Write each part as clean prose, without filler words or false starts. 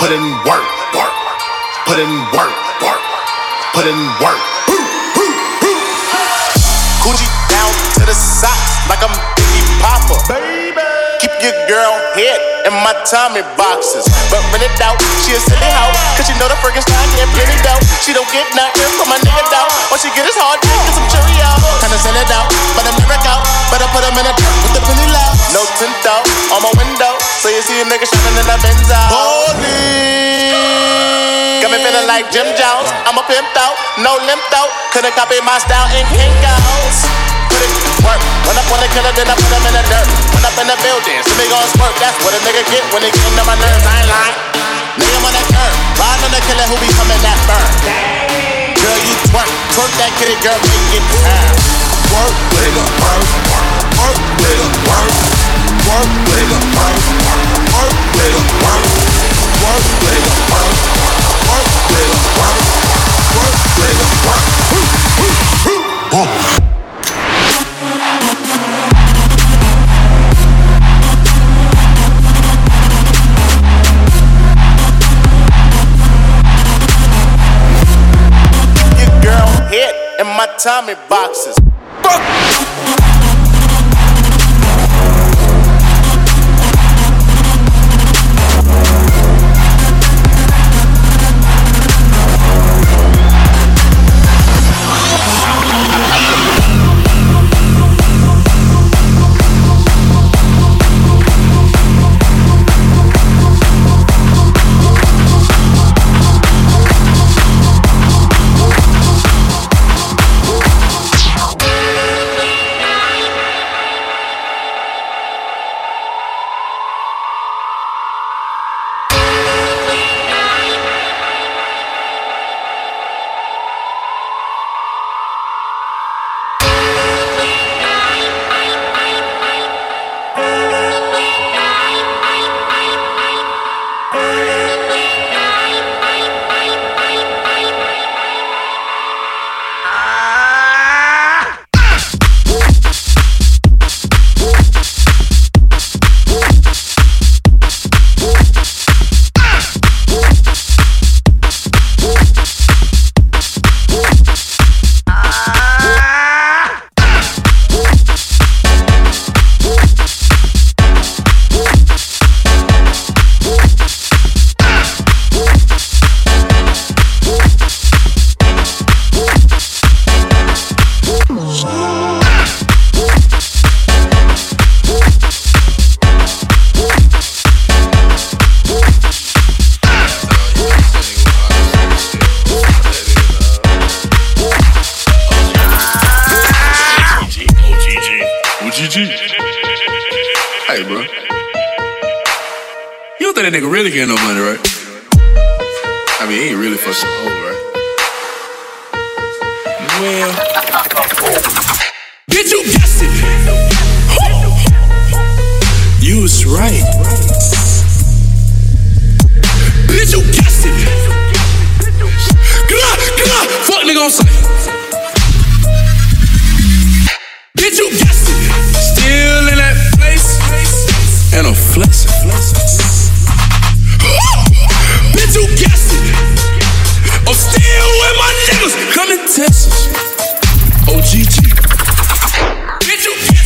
Put in work, work. Put in work, work. Put in work. Gucci down to the socks like I'm Biggie Papa. Baby. Keep your girl head in my Tommy boxes. But rent it out, she a silly hoe. Cause she know the Frankenstein get plenty dough. She don't get nothing from my nigga dough. All she get is hard dick and some Cheerios. Kinda sell it out, but I'm never out. Better put him in a truck with the penny low. No tint out on my window, so you see a nigga shining in the Benz out. Holy, got me feeling like Jim Jones. I'm a pimped out, no limp out. Couldn't copy my style in Kinko's. Put in work. Run up on the killer, then I put him in the dirt. Run up in the building, so they gon' squirt. That's what a nigga get when they get into my nerves. I ain't lying. Lay him on that curb. Ride on the killer who be coming that burn. Girl, you twerk. Twerk that kitty, girl, make it turn. Work, nigga, work. Work, nigga, work. Work, nigga, work. Work, nigga, work. Work, nigga, work. Work, nigga, work. Work, nigga, work. Your girl hit in my Tommy boxes. Hey, bro. You don't think that nigga really getting no money, right? I mean, he ain't really for some hoe, right? Well, bitch, you guessed it. You was right. Bitch, you guessed it. Get up. Fuck nigga on sight. Bitch, you guessed it. Still in that place. And I'm flexing. Bitch, you guessed it. I'm still with my niggas. Come in Texas. OGG. Bitch, you guessed it.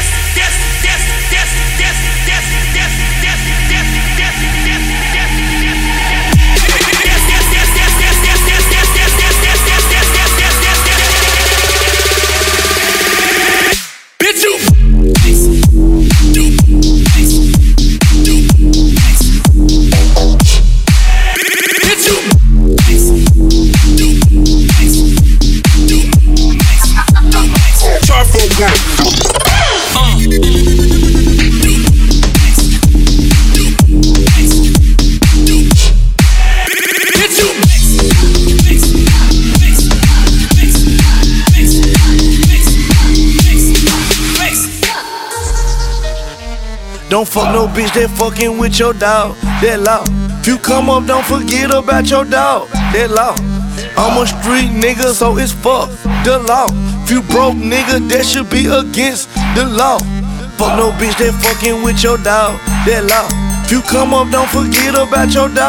Don't fuck no bitch that fucking with your dog, that law. If you come up, don't forget about your dog, that law. I'm a street nigga, so it's fuck the law. If you broke nigga, that should be against the law. Fuck no bitch that fucking with your dog, that law. If you come up, don't forget about your dog,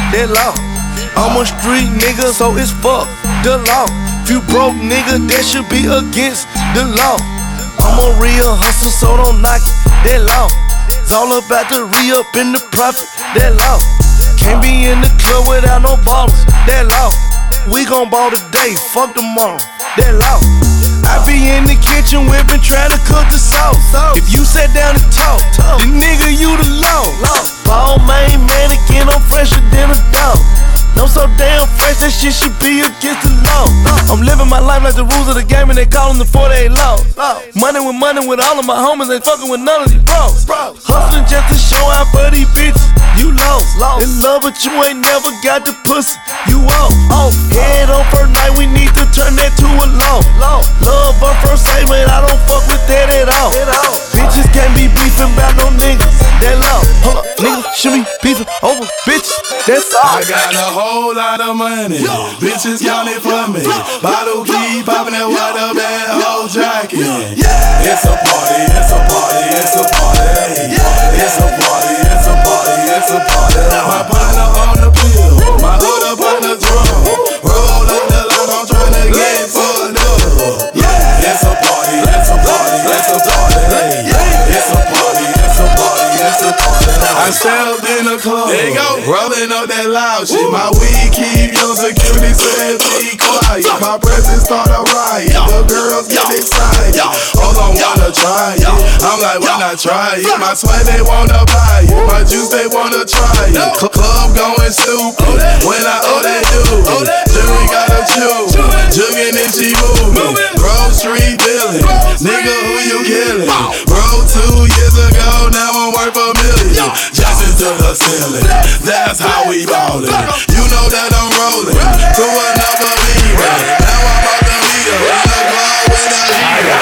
that law. I'm a street nigga, so it's fuck the law. Few broke niggas that should be against the law. I'm a real hustler, so don't knock it, that law. It's all about the re-up in the profit, that law. Can't be in the club without no ballers, that law. We gon' ball today, fuck tomorrow, that law. I be in the kitchen whipping, trying to cook the sauce. If you sat down and talk, the nigga you the law. Ball main mannequin, I'm fresher than a dog. I'm so damn fresh, that shit should be against the law. I'm living my life like the rules of the game, and they callin' the 48 laws. Money with all of my homies, ain't fucking with none of these bros. Hustling just to show out for these bitches, you lost. In love, but you ain't never got the pussy, you off. Head on first night, we need to turn that to a law. Love on first sight, but I don't fuck with that at all. Bitches can't be beefing about no niggas, that law. Hold up, niggas should be beefing over bitches, that's all. I got a whole lot of money, bitches count it for me. Bottle keep popping that water, bad whole jacket. It's a party, it's a party, it's a party. It's a party, it's a party, it's a party. My partner on the pill, my other partner drum. Roll up the line, I'm tryna get fucked up. It's a party, it's a party, it's a party. It's a party, it's a party, it's a party. I stepped in the club, there you go, rolling up that loud shit. My weed keep your security said be quiet. My presence start a riot, the girls get excited. Hold on, wanna try it? I'm like, why not try it? My sweat they wanna buy it, my juice they wanna try it. Club going stupid when I owe that dude. Jury gotta choose, jugging and she moving. Grove Street dealing, nigga who you killing? Bro, 2 years ago, now I'm worth $1 million. Just to the ceiling, that's how we ballin'. You know that I'm rollin' to another beat. Now I'm out the meter in the club with a heater.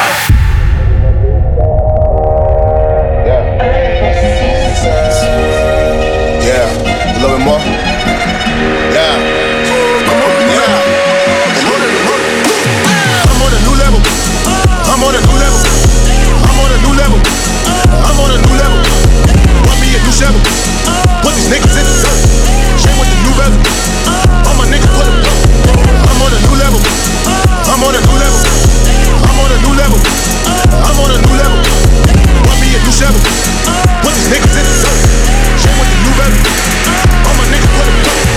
Yeah, a little bit more. Yeah. I'm on a new level. I'm on a new level. I'm on a new level. I'm on a new level. Want me a new shovel. Put these niggas in the circle. Chain with the new bezel. All my niggas put them up. I'm on a new level. I'm on a new level. I'm on a new level. I'm on a new level. Want me a new shovel. Put these niggas in the circle. Chain with the new bezel. All my niggas put them up.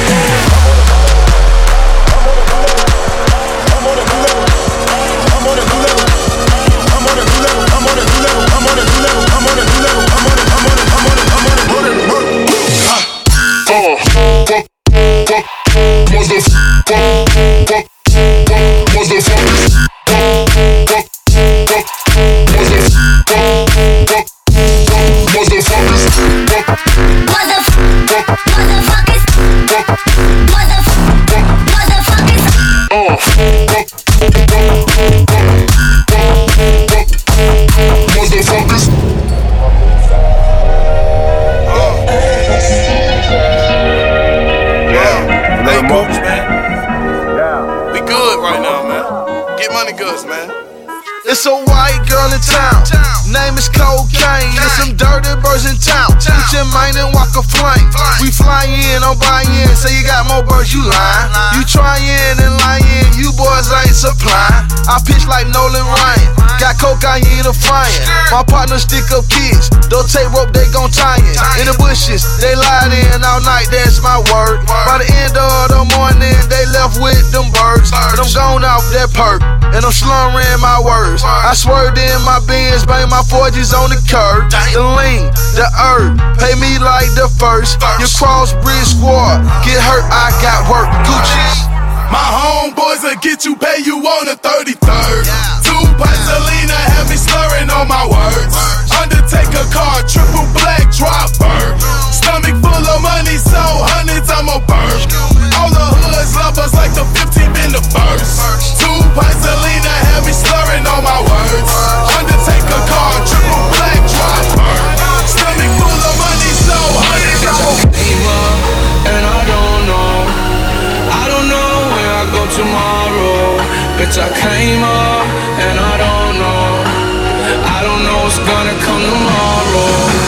I'm on a new level. I'm on a new level. I'm on a new level. I'm on a new level. I'm on a new level. I'm on a new level. I'm on a It's a white girl in town, name is Cocaine. There's some dirty birds in town, put your mind and walk a flame. We fly in, I'm buying, say you got more birds, you lying. You trying and lying, you boys ain't supplying. I pitch like Nolan Ryan, got cocaine to frying. My partner stick up kids, don't take rope, they gon' tie in. In the bushes, they lied in all night, that's my word. By the end of the morning, they left with them birds. But I'm gone off that perk, and I'm slurring my words. I swerved in my Benz, bang my 4Gs on the curb. The lean, the herb, pay me like the first. Your crossbreed squad, get hurt, I got work. Gucci. My homeboys will get you, pay you on the 33rd. 2 pints of lean have me slurring on my words. Undertaker car, triple black dropper. Stomach full of money, so hundreds I'm a burn. All the hoods love us like the 15th in the first. 2 pints of lean have me slurring on my words. Undertaker car, triple black dropper. Stomach full of money, so hundreds I'm a burn. And I don't know where I go tomorrow. Bitch, I came up and I don't know what's gonna come tomorrow.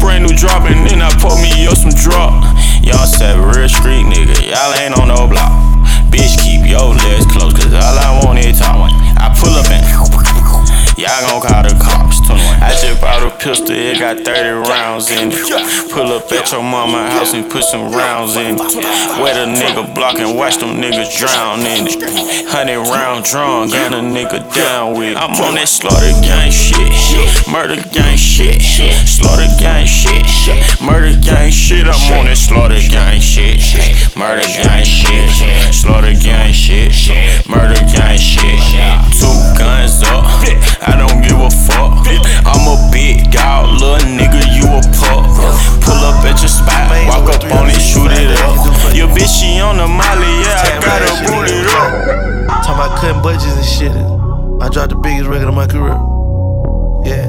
been on no block. Bitch, keep your legs close, cause all I want is talk. I pull up and y'all gon' call the cops. 21. I just bought a pistol, it got 30 rounds in it. Pull up at your mama house and put some rounds in it. Wet a nigga block and watch them niggas drown in it. 100-round drum, gun a nigga down with it. I'm on that slaughter gang shit, murder gang shit, slaughter gang shit, murder gang shit. I'm on that slaughter gang shit, murder gang shit, slaughter gang shit, murder gang shit. 2 guns up, I don't give a fuck. I'm a big dog, little nigga, you a pup. Pull up at your spot, walk up on it, shoot it up. Your bitch, she on the molly, yeah, I gotta boot it up. Talking about cutting budgets and shit. I dropped the biggest record of my career. Yeah.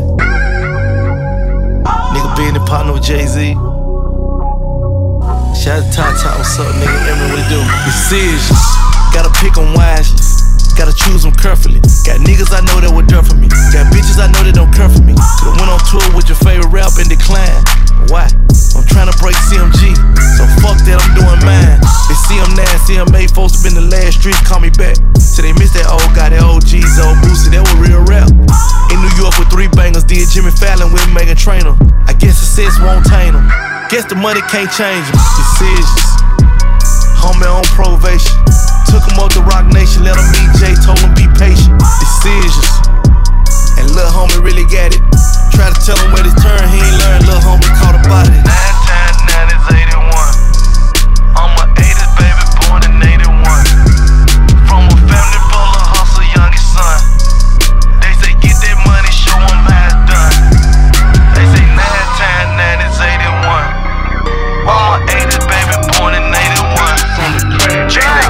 Nigga being the partner with Jay-Z. Shout out to Tata, what's up, nigga? Emily, what it do? Decisions, gotta pick 'em wisely. Gotta choose them carefully. Got niggas I know that would dare for me. Got bitches I know that don't care for me. Could've went on tour with your favorite rap and declined. Why? I'm tryna break CMG, so fuck that, I'm doing mine. They CM9, CM8, folks been the last street, call me back. So they miss that old guy, that old G's, old Boosie, that was real rap. In New York with 3 bangers, did Jimmy Fallon with Megan Trainor. I guess success won't tame them. Guess the money can't change them. Decisions, homie on probation. Took him up to Rock Nation, let him meet Jay, told him be patient. Decisions, and lil' homie really got it. Try to tell him where his turn, he ain't learned, lil' homie caught about it. 9 times 9 is 81. I'm a 80s baby, born in 81. From a family full of hustle, youngest son. They say get that money, show him how it's done. They say 9 times 9 is 81. I'm a 80s baby, born in 81. From the track.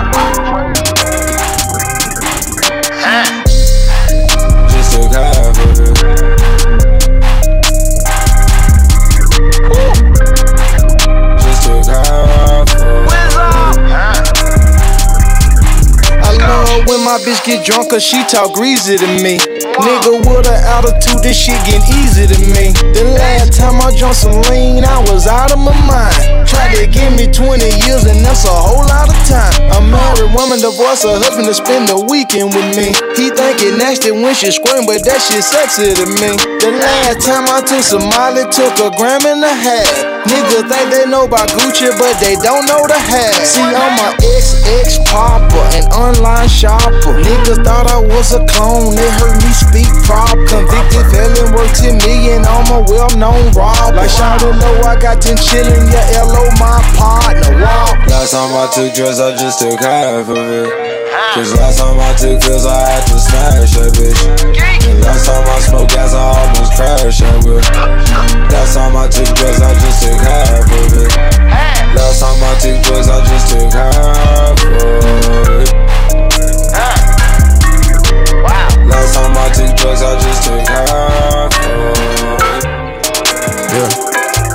Just took half of it. Just took half of it. I love when my bitch get drunk, cause she talk greasy to me. Nigga with an attitude, this shit get easy to me. The last time I drunk some lean, I was out of my mind. Tried to give me 20 years and that's a whole lot of time. A married woman divorced her husband to spend the weekend with me. He think it nasty when she scream, but that shit sexy to me. The last time I took some Molly, took a gram and a half. Niggas think they know about Gucci, but they don't know the half. See, I'm a XX popper, an online shopper. Niggas thought I was a clone, they heard me speak proper. Convicted felon, worth 10 million, I'm a well-known robber. Like Shawty Low, I got 10 chillin', yeah, LO my partner, walk. Last time I took drugs, I just took half of it. Cause last time I took pills, I had to smash that bitch. And last time I smoked gas, I almost crashed that whip. Last time I took drugs, I just took half of it. Last time I took drugs, I just took half of it. Last time I took drugs, I just took half of it. Yeah.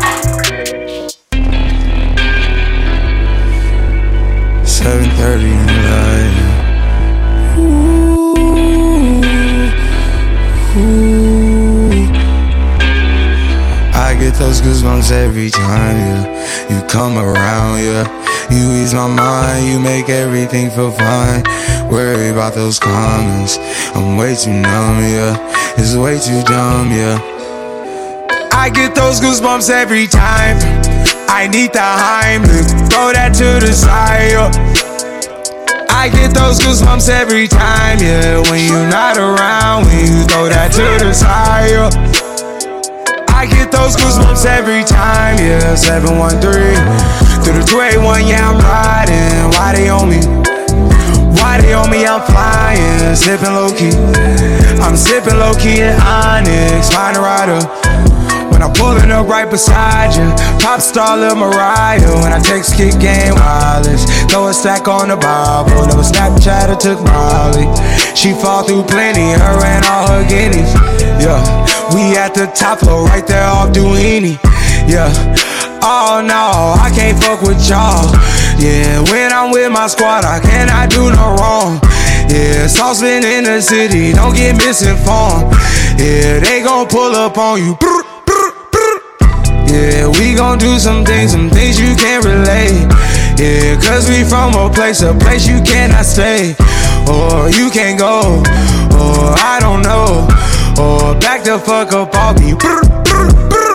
I get those goosebumps every time, yeah. You come around, yeah. You ease my mind, you make everything feel fine. Worry about those comments, I'm way too numb, yeah. It's way too dumb, yeah. I get those goosebumps every time. I need the Heimlich, throw that to the side, yeah. I get those goosebumps every time, yeah. When you're not around, when you throw that to the side, yeah. I get those goosebumps every time, yeah. 713 through the 281, yeah, I'm riding. Why they on me? Why they on me? I'm flying, sipping low key. I'm sipping low key in Onyx, find a rider. When I'm pulling up right beside you, pop star Lil Mariah. When I text kick game wireless, throw a stack on the Bible. Never Snapchat or took Molly. She fall through plenty, her and all her guineas. Yeah, we at the top floor, right there off Duini. Yeah, oh no, I can't fuck with y'all. Yeah, when I'm with my squad, I cannot do no wrong. Yeah, saucepan in the city, don't get misinformed. Yeah, they gon' pull up on you. Yeah, we gon' do some things you can't relate. Yeah, cause we from a place you cannot stay. Or you can't go, or I don't know. Or back the fuck up, I'll be brr, brr, brr.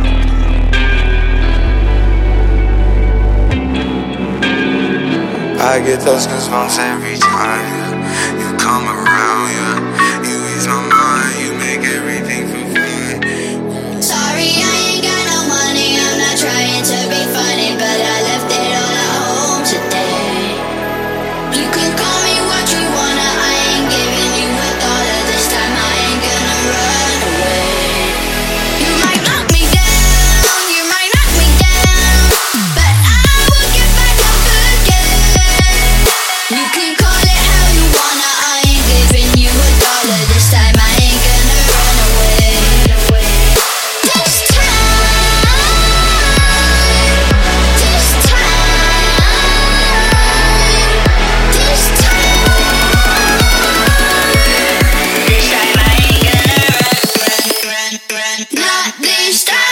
I get those goosebumps every time, yeah. You come around, yeah. You ease my mind, you make everything feel fine. Sorry, I ain't got no money, I'm not trying to be funny, but I left it all at home today. You can call me what you wanna, I ain't giving you a dollar this time, I ain't gonna run away. You might knock me down, you might knock me down, but I will get back up again. You can call it how you wanna, I ain't giving you a dollar this time, I ain't gonna run away. This time, this time, this time, this time I ain't gonna run, not this time.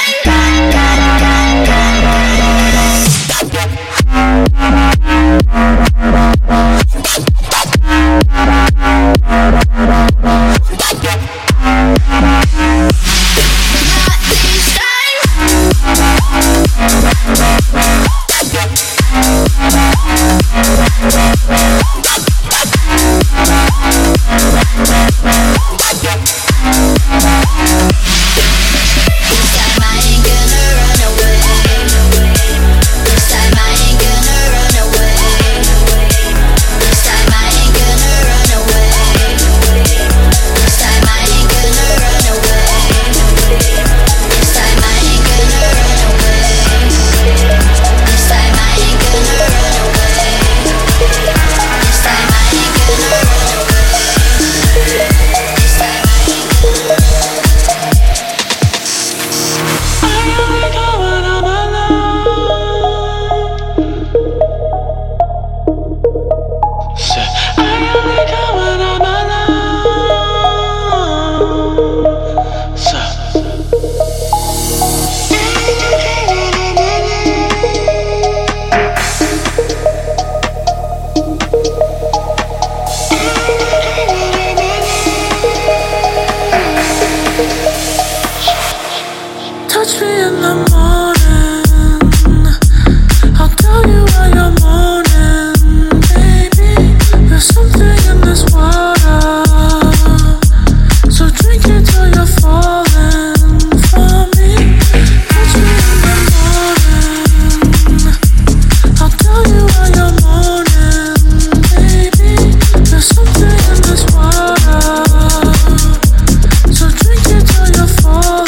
Touch me in the morning, I'll tell you why you're moaning, baby. There's something in this water, so drink it till you're falling for me. Touch me in the morning, I'll tell you why you're moaning, baby. There's something in this water, so drink it till you're falling.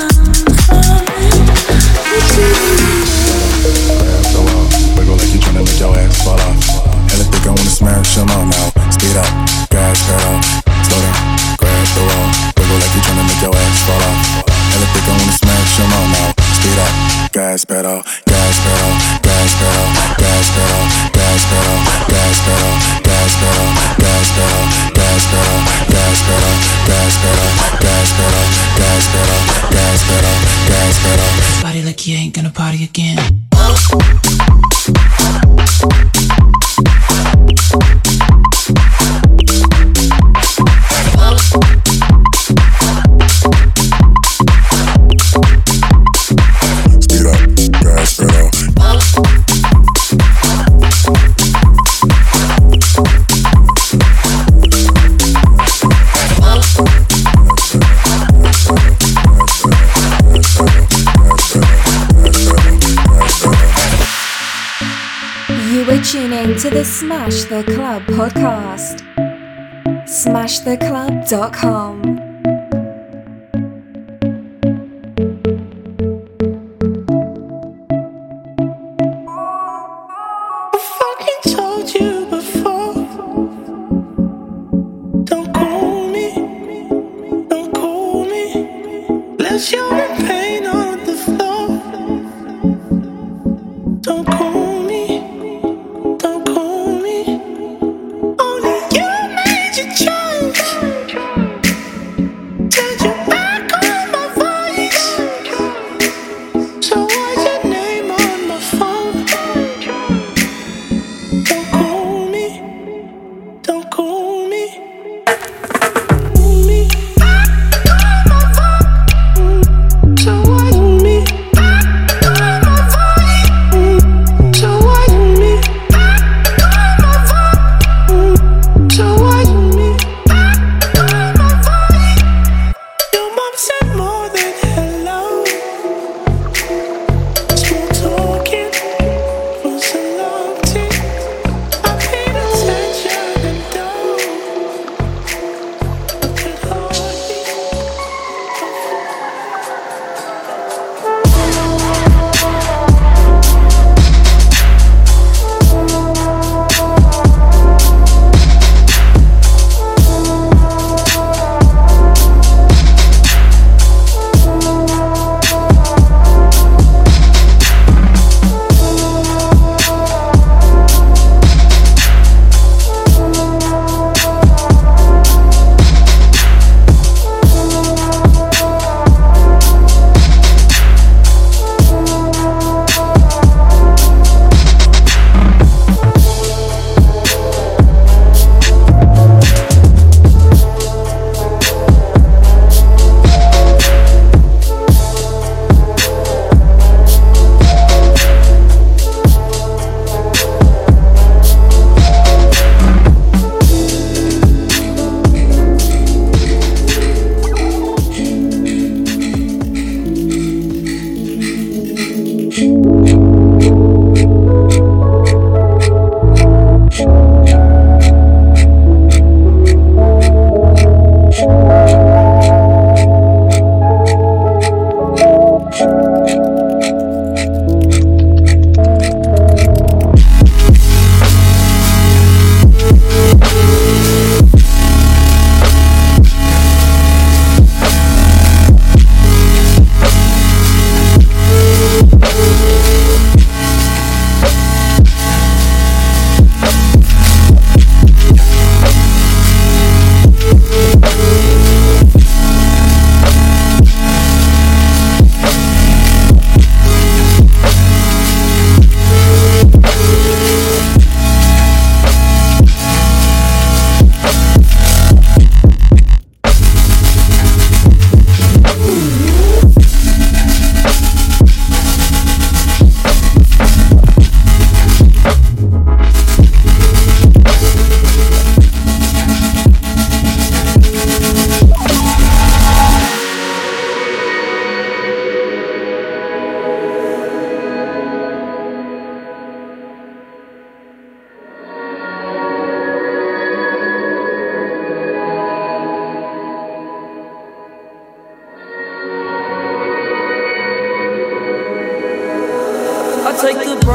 Come on now, speed up, gas pedal, slow down, grab the wall, wiggle like you tryna make your ass fall off. Hella thick, I wanna smash, come on now, speed up, gas pedal, gas pedal, gas pedal, gas pedal, gas pedal, gas pedal, gas pedal, gas pedal, gas pedal, gas pedal, gas pedal, gas pedal, gas pedal, gas pedal, gas pedal. Body like you ain't gonna party again. Tuning to the Smash the Club podcast. smashtheclub.com.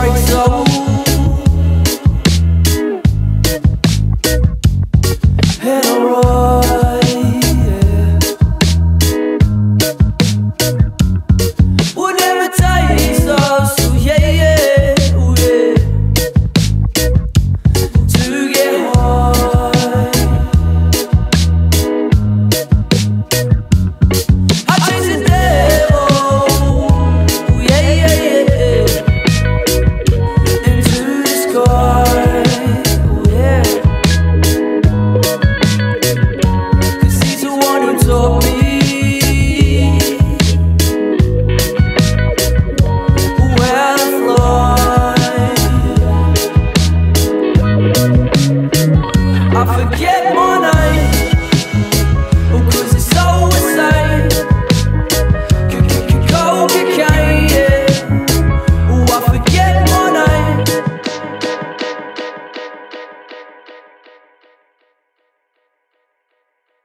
boy so